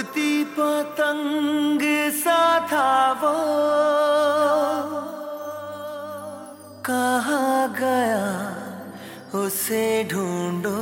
उड़ती पतंग सा था वो, कहाँ गया उसे ढूंढो।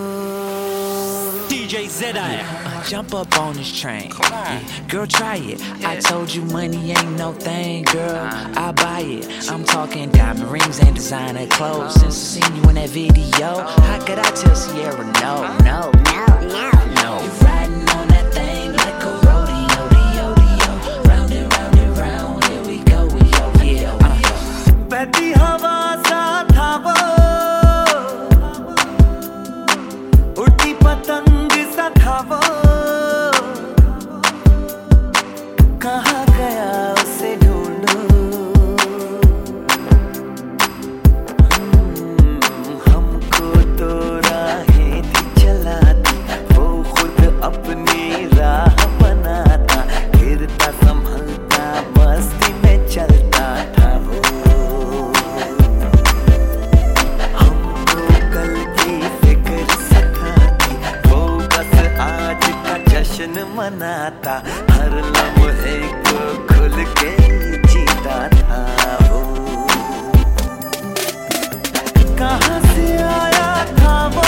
DJ Zedai, jump up on this train. Yeah, girl, try it. I told you money ain't no thing, girl. I'll buy it. I'm talking diamond rings and designer clothes. Since I seen you in that video, how could I tell Sierra no? You're riding on that thing like a rodeo, round and round and round. Here we go, बहती हवा सा था वो, उड़ती पतंग सा था वो, कहाँ गया उसे ढूंढो। हमको तो राहें थी चलाती, वो खुद अपनी राह बनाता, गिरता संभलता मस्ती में चलता था वो। हमको कल की फिक्र सताती, वो बस आज का जश्न मनाता, हर लम्हे को खुल के जीता था वो। कहाँ से आया था वो,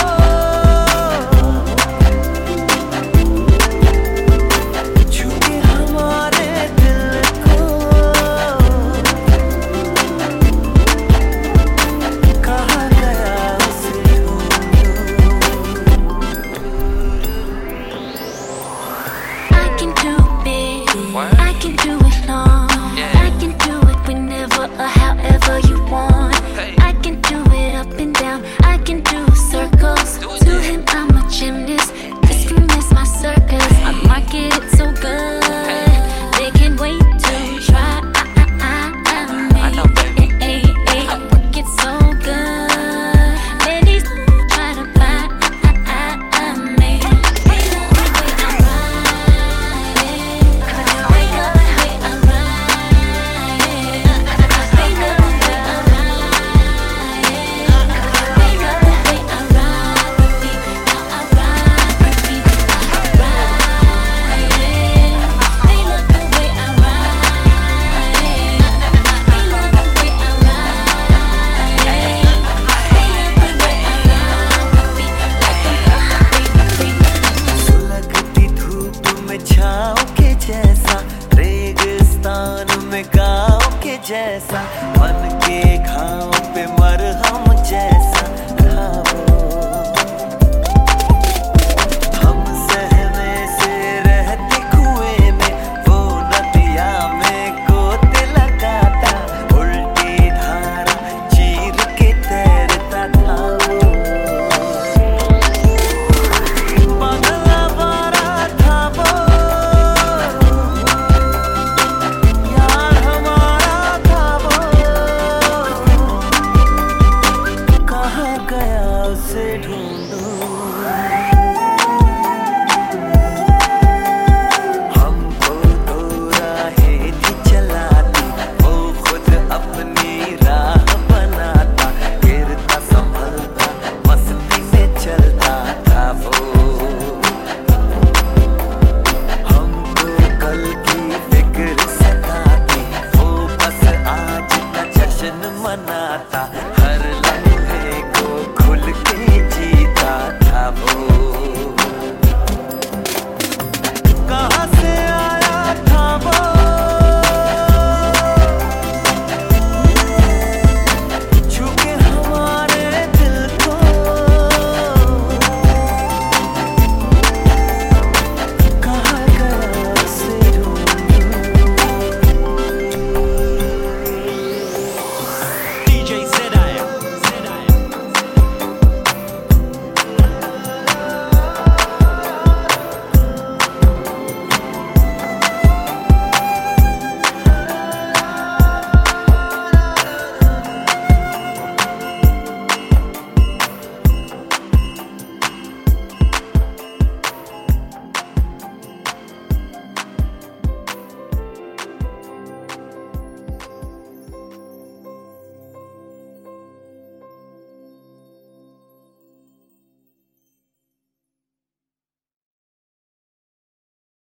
छूके हमारे दिल को, कहाँ गया उसे ढूंढो। I can do it, I can do it long, I can do it whenever or however you want. I can do it up and down, I can do circles. To him I'm a gymnast, this room is my circus. I market it so good, they can't wait to try me. I work it so good, ladies try to buy me. They love the way I ride it, they love the way I ride it. They love the way I ride it, they love the way I ride the beat. Now I ride the beat, I ride it. They love the way I ride it, they love the way I ride it. They love the way I ride the beat, like a सुलगती धूप में छाँव के जैसा, रेगिस्तान में गाँव के जैसा, मन के घाव पे मरहम जैसा।